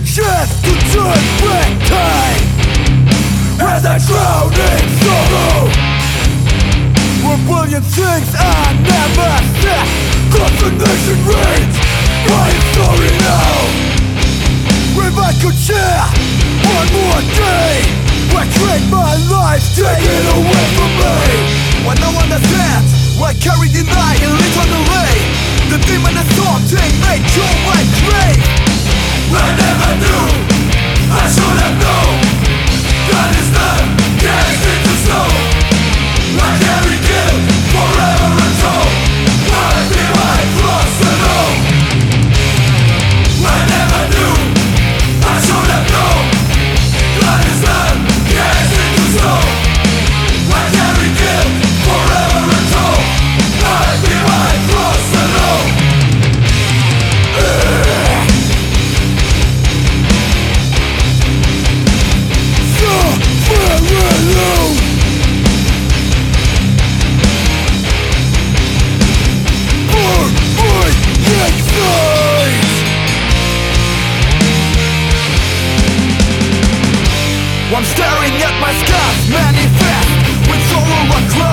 chance to turn back time as I drown in sorrow. A billion things I never said. Condemnation reigns. I am sorry now. If I could share one more day, why trade my life, take it away from me? When no one understands, why carry denial eternally? The demon is haunting, make your life grave. I never knew, I should have known. God is not cast into stone. I carry guilt forever untold. I feel my cross alone. I never knew, I should have known. God is not cast into stone. I carry guilt forever untold. I feel my cross alone. Suffer alone. I'm staring at my scars manifest with sorrow and cry.